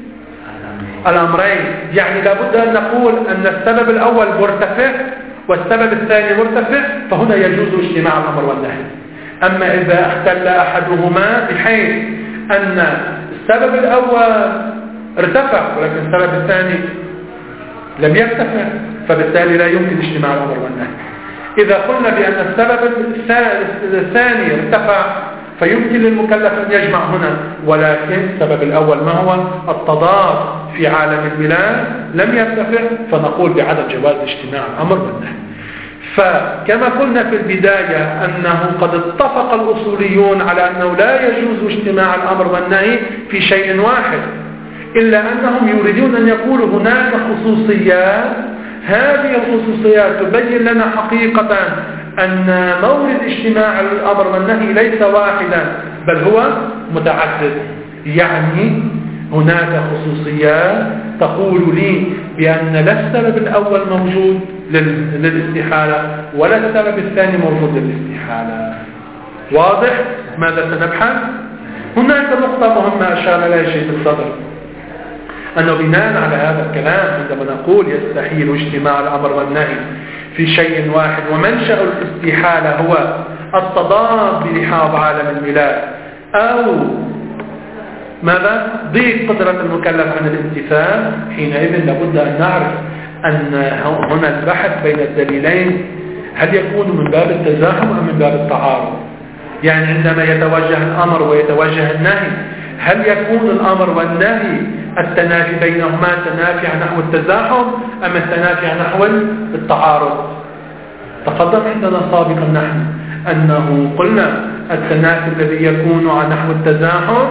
Speaker 1: الأمرين. يعني لابد أن نقول أن السبب الأول مرتفع والسبب الثاني مرتفع، فهنا يجوز اجتماع الأمر والنهي. أما إذا اختل أحدهما بحيث أن السبب الأول ارتفع ولكن السبب الثاني لم يرتفع، فبالتالي لا يمكن اجتماع الأمر والنهي. إذا قلنا بأن السبب الثاني ارتفع فيمكن للمكلف أن يجمع هنا، ولكن السبب الأول ما هو التضاد في عالم الميلاد لم يرتفع، فنقول بعدم جواز اجتماع الأمر والنهي. فكما قلنا في البداية أنه قد اتفق الأصوليون على أنه لا يجوز اجتماع الأمر والنهي في شيء واحد، إلا أنهم يريدون أن يقولوا هناك خصوصيات، هذه الخصوصيات تبين لنا حقيقة أن مورد اجتماع الأمر والنهي ليس واحدا بل هو متعدد. يعني هناك خصوصيات تقول لي بأن لا السبب الأول موجود للاستحالة ولا السبب الثاني موجود للاستحالة. واضح؟ ماذا سنبحث؟ هناك نقطة مهمة أشار إليها شيخ الصدر، أنه بناء على هذا الكلام عندما نقول يستحيل اجتماع الأمر والنهي في شيء واحد، ومنشأ الاستحالة هو التضاد برحاب عالم الميلاد أو ماذا؟ ضيق قدرة المكلف عن الامتثال، حينئذ لابد أن نعرف أن هنا البحث بين الدليلين هل يكون من باب التزاحم أم من باب التعارض. يعني عندما يتوجه الأمر ويتوجه النهي هل يكون الأمر والنهي التنافي بينهما تنافي نحو التزاحم أم التنافي نحو التعارض؟ تقدم عندنا سابقا نحن أنه قلنا التنافي الذي يكون على نحو التزاحم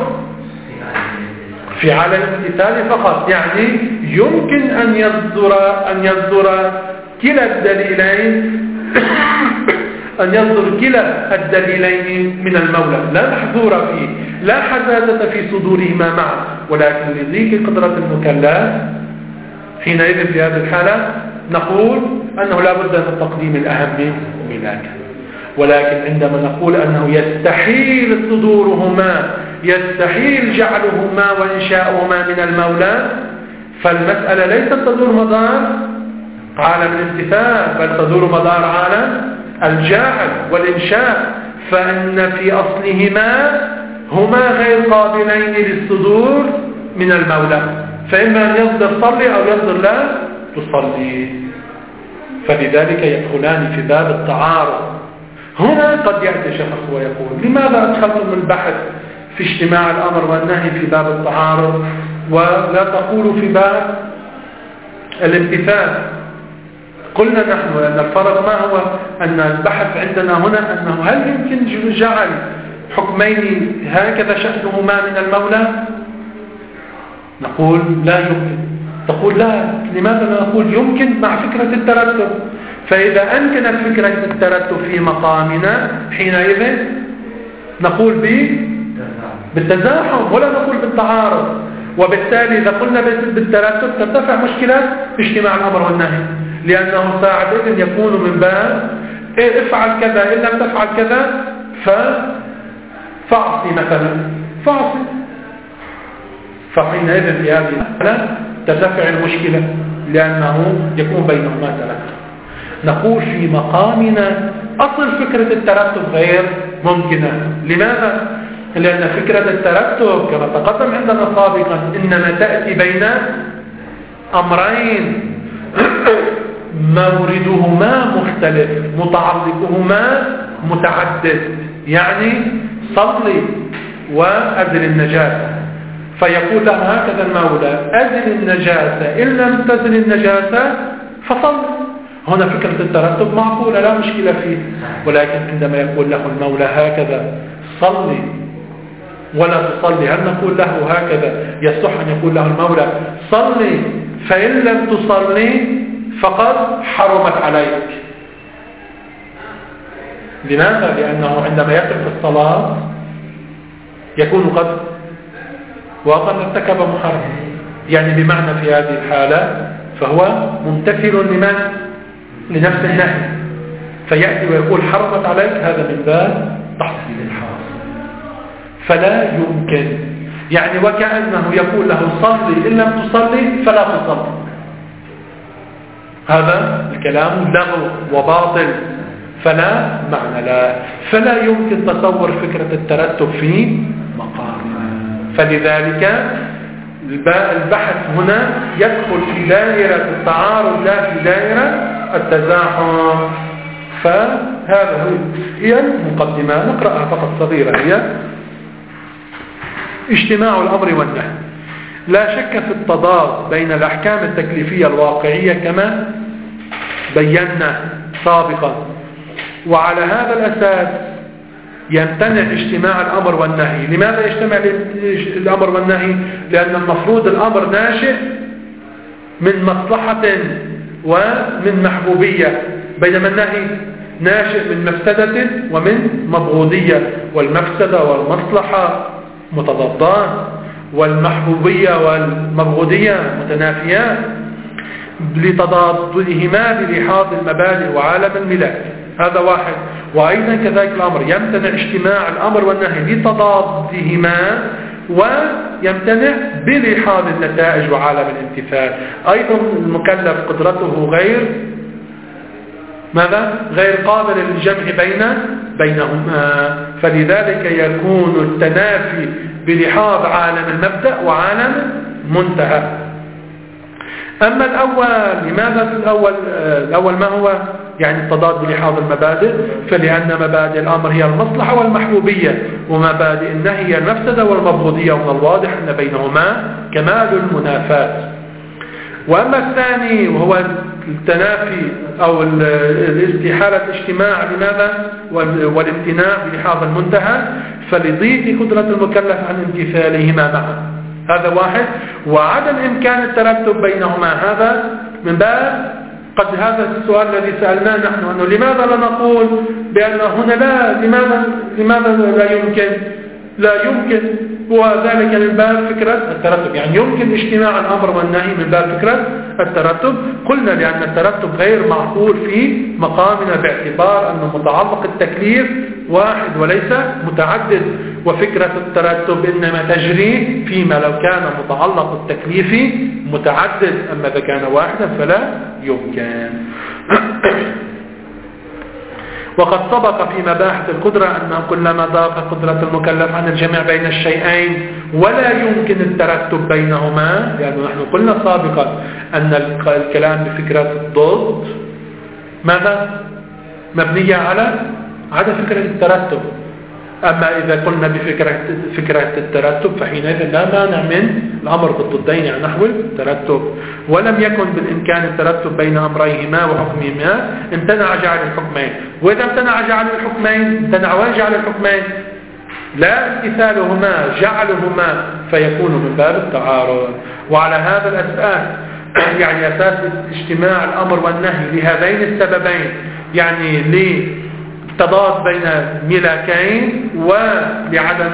Speaker 1: في عالم الامتثال فقط، يعني يمكن أن يصدر أن يصدر كلا الدليلين أن يصدر كلا الدليلين من المولى، لا محظور فيه، لا حزازة في صدورهما معا، ولكن لضيق قدرة المكلف حينئذ في هذه الحالة نقول أنه لا بد من تقديم الأهم ملاكا. ولكن عندما نقول أنه يستحيل صدورهما، يستحيل جعلهما وإنشاؤهما من المولى، فالمسألة ليست تدور مدار عالم الامتثال بل تدور مدار عالم الجاعل والإنشاء، فإن في أصلهما هما غير قابلين للصدور من المولى، فإما أن يصدر صلي أو يصدر لا تصلي، فلذلك يدخلان في باب التعارض. هنا قد يأتي شخص ويقول لماذا أدخلتم البحث في اجتماع الأمر والنهي في باب التعارض ولا تقولوا في باب الامتثال؟ قلنا نحن أن الفرق ما هو أن البحث عندنا هنا أنه هل يمكن جعل حكمين هكذا شأنهما من المولى؟ نقول لا يمكن. تقول لا، لماذا لا نقول يمكن مع فكرة الترتب؟ فإذا أمكنت فكرة الترتب في مقامنا حينئذ نقول بالتزاحم ولا نقول بالتعارض، وبالتالي إذا قلنا بالترتب ترتفع مشكلة اجتماع الأمر والنهي، لأنه ساعتئذ يكون من باب افعل كذا إن لم تفعل كذا فاعصي مثلا، فاعصي فحينئذ في هذه الحالة ترتفع المشكلة لأنه يكون بينهما ترتب. نقول في مقامنا أصل فكرة الترتب غير ممكنة. لماذا؟ لأن فكرة الترتب كما تقدم عندنا سابقا إنما تأتي بين أمرين موردهما مختلف متعلقهما متعدد، يعني صلي وأزل النجاسة، فيقول له هكذا المولى أزل النجاسة، إن لم تزل النجاسة فصل. هنا فكرة الترتب معقولة لا مشكلة فيه، ولكن عندما يقول له المولى هكذا صلي ولا تصلي، هل نقول له هكذا؟ يصح أن يقول له المولى صلي فإن لم تصلي فقد حرمت عليك. لماذا؟ لأنه عندما يترك الصلاة يكون قد وقد ارتكب محرم، يعني بمعنى في هذه الحالة فهو ممتثل لمن؟ لنفس النهي، فيأتي ويقول حرمت عليك، هذا من باب تحصيل الحاصل. فلا يمكن، يعني وكأنه يقول له صلي إن لم تصلي فلا تصلي. هذا الكلام لغو وباطل، فلا معنى لا، فلا يمكن تصور فكرة الترتب في مقامها. فلذلك البحث هنا يدخل في دائرة التعارض لا في دائرة التزاحم. فهذا هي المقدمة، نقرأها فقط صغيرة. هي اجتماع الأمر والنهي. لا شك في التضاد بين الأحكام التكليفية الواقعية كما بينا سابقا، وعلى هذا الأساس يمتنع اجتماع الأمر والنهي. لماذا يجتمع الأمر والنهي؟ لأن المفروض الأمر ناشئ من مصلحة ومن محبوبية، بينما النهي ناشئ من مفسدة ومن مبغوضية، والمفسدة والمصلحة متضادان، والمحبوبية والمبغوضية متنافيان لتضادهما بلحاظ المبادئ وعالم الملاك. هذا واحد. وأيضا كذلك الأمر يمتنع اجتماع الأمر والنهي لتضادهما، ويمتنع بلحاظ النتائج وعالم الامتثال. أيضا المكلف قدرته غير ماذا؟ غير قابل للجمع بين بينهما، فلذلك يكون التنافي بلحاظ عالم المبدأ وعالم منتهى. أما الأول، لماذا الأول؟ الأول ما هو؟ يعني التضاد بلحاظ المبادئ، فلأن مبادئ الأمر هي المصلحة والمحبوبية، ومبادئ النهي هي المفسدة والمبغوضية، ومن الواضح أن بينهما كمال المنافاة. وأما الثاني وهو التنافي أو الاستحالة الاجتماع، لماذا؟ والامتناع بلحاظ المنتهى، فلضيق قدرة المكلف عن امتثالهما معا، هذا واحد. وعدم إمكان الترتب بينهما، هذا من باب قد هذا السؤال الذي سألناه نحن، أنه لماذا لا نقول بأن هنا لا، لماذا لماذا لا يمكن؟ لا يمكن، وذلك من باب فكرة الترتب، يعني يمكن اجتماع الأمر والنهي من باب فكرة الترتب. قلنا لأن الترتب غير معقول في مقامنا باعتبار أن متعلق التكليف واحد وليس متعدد، وفكرة الترتب إنما تجري فيما لو كان متعلق التكليف متعدد، أما إذا كان واحدا فلا يمكن. وقد سبق في مباحث القدرة أنه كلما ضاق قدرة المكلف عن الجمع بين الشيئين ولا يمكن الترتب بينهما، لأنه نحن قلنا سابقا أن الكلام بفكرة الضد ماذا؟ مبنية على عدم فكرة الترتب. أما إذا قلنا بفكرة فكرة الترتب فحينئذ لا مانع من الأمر بالضدين عن نحو الترتب. ولم يكن بالإمكان الترتب بين أمريهما وحكمهما، امتنع جعل الحكمين. وإذا امتنع جعل الحكمين امتنع وين جعل الحكمين؟ لا امتثالهما، جعلهما، فيكون من باب التعارض. وعلى هذا الأساس يعني أساس اجتماع الأمر والنهي لهذين السببين، يعني ليه تضاد بين ملاكين ولعدم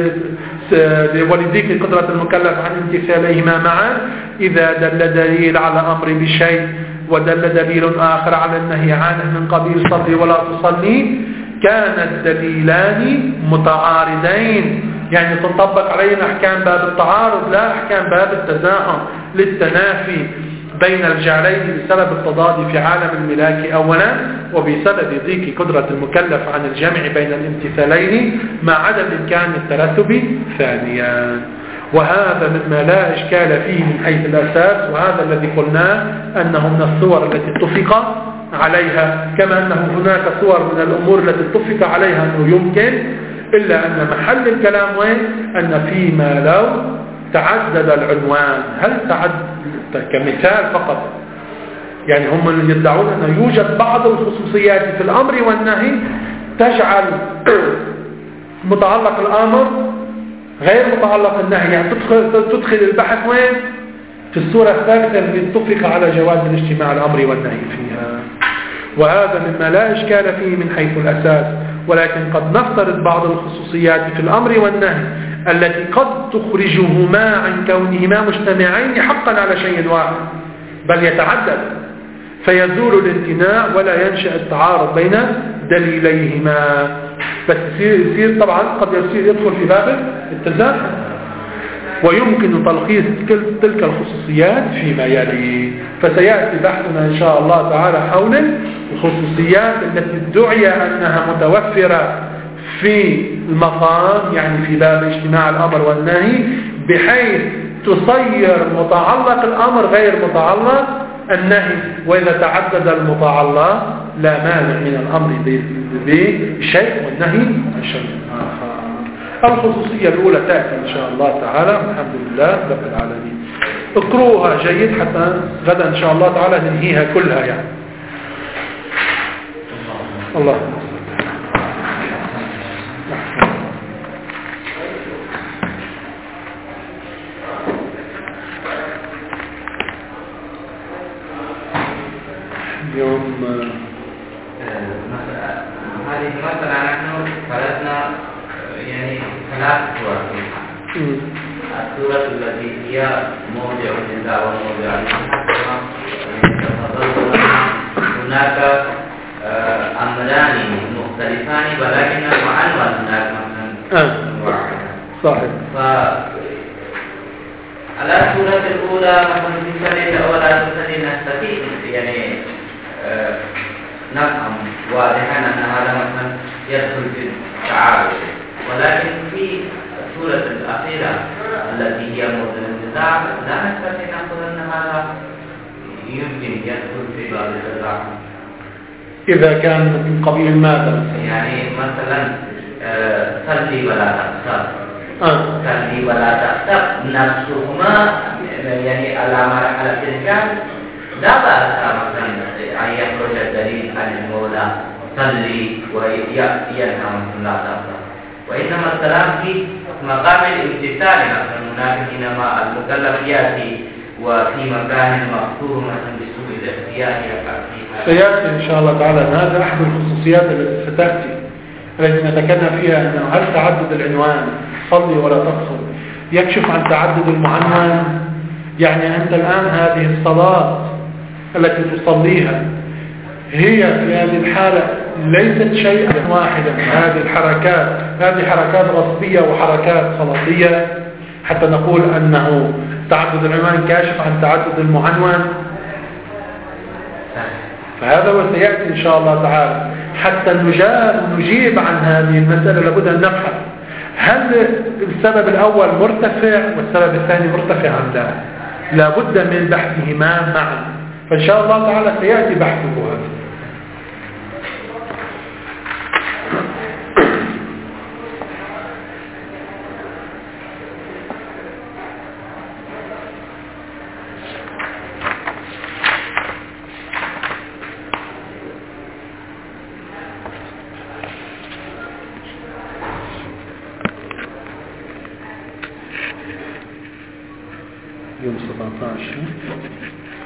Speaker 1: ولذكر قدرة المكلف عن امتثالهما معا. إذا دل دليل على أمر بشيء ودل دليل آخر على النهي عنه من قبيل صلي ولا تصلي، كان الدليلان متعارضين يعني تطبق علينا أحكام باب التعارض لا أحكام باب التزاحم للتنافي بين الجعلين بسبب التضاد في عالم الملاك أولا، وبسبب ضيق قدرة المكلف عن الجمع بين الامتثالين مع عدم إمكان الترتب ثانيا. وهذا مما لا إشكال فيه من حيث الأساس، وهذا الذي قلناه أنه من الصور التي اتفق عليها، كما أنه هناك صور من الأمور التي اتفق عليها أنه يمكن، إلا أن محل الكلام وين؟ أن فيما لو تعدد العنوان، هل تعدد كمثال فقط، يعني هم اللي يدعون أن يوجد بعض الخصوصيات في الأمر والنهي تجعل متعلق الأمر غير متعلق النهي، يعني تدخل, تدخل البحث وين؟ في الصورة الثالثة اللي اتفق على جواز الاجتماع الأمر والنهي فيها. وهذا مما لا إشكال فيه من حيث الأساس، ولكن قد نفترض بعض الخصوصيات في الأمر والنهي التي قد تخرجهما عن كونهما مجتمعين حقا على شيء واحد، بل يتعدد، فيزول الامتناع ولا ينشأ التعارض بين دليليهما، بس يصير, يصير طبعا قد يصير يدخل في باب التزاحم. ويمكن تلخيص تلك الخصوصيات فيما يلي، فسيأتي بحثنا إن شاء الله تعالى حول الخصوصيات التي ادعي أنها متوفرة في المقام، يعني في باب اجتماع الأمر والنهي، بحيث تصير متعلق الأمر غير متعلق النهي، وإذا تعدد المتعلق لا مانع من الأمر بشيء والنهي عن شيء آخر. الخصوصية الأولى تأتي إن شاء الله تعالى، الحمد لله رب العالمين. اقروها جيد حتى غدا إن شاء الله تعالى ننهيها كلها يعني. الله اليوم
Speaker 2: هذه مثلا نحن فرضنا يعني ثلاث صور. الصورة التي هي موضع النزاع وموضع المحاكمة، هناك أمران مختلفان ولكن المعنى هناك مثلا واحد.
Speaker 1: صحيح.
Speaker 2: على الصورة الأولى مثلا في السنة الأولى نستطيع يعني نفهم واضحا أن هذا مثلا يدخل في التعارض، ولكن في الصورة الأخيرة التي هي موضع النزاع لا نستطيع نقول أن هذا يمكن يدخل في باب التزاحم.
Speaker 1: إذا كان من قبيل ماذا؟
Speaker 2: يعني مثلا صلي ولا تقصر،
Speaker 1: آه.
Speaker 2: صلي ولا تقصر نفسهما يعني على مرحلة الإنكار لا بأس مثلا أن يخرج الدليل عن المولى صلي وينهى من لا تقصر، وإنما الكلام في مقام الامتثال. مثلا هناك حينما المكلف يأتي وفي مكان مقصور مثلا بسوء الاختيار يقع فيها.
Speaker 1: سيأتي إن شاء الله تعالى. هذا أحد الخصوصيات التي ستأتي التي نتكلم فيها، أنه هل تعدد العنوان صلي ولا تقصر يكشف عن تعدد المعنون؟ يعني أنت الآن هذه الصلاة التي تصليها هي في هذه الحالة ليست شيئا واحدا، هذه الحركات هذه حركات غصبية وحركات صلاتية حتى نقول أنه تعدد العنوان كاشف عن تعدد المعنون. فهذا وسيأتي إن شاء الله تعالى. حتى نجيب عن هذه المسألة لابد أن نفهم هل السبب الأول مرتفع والسبب الثاني مرتفع أم لا. لابد من بحثهما معا، فإن شاء الله تعالى سيأتي بحثه هذا. يوم سبعة عشر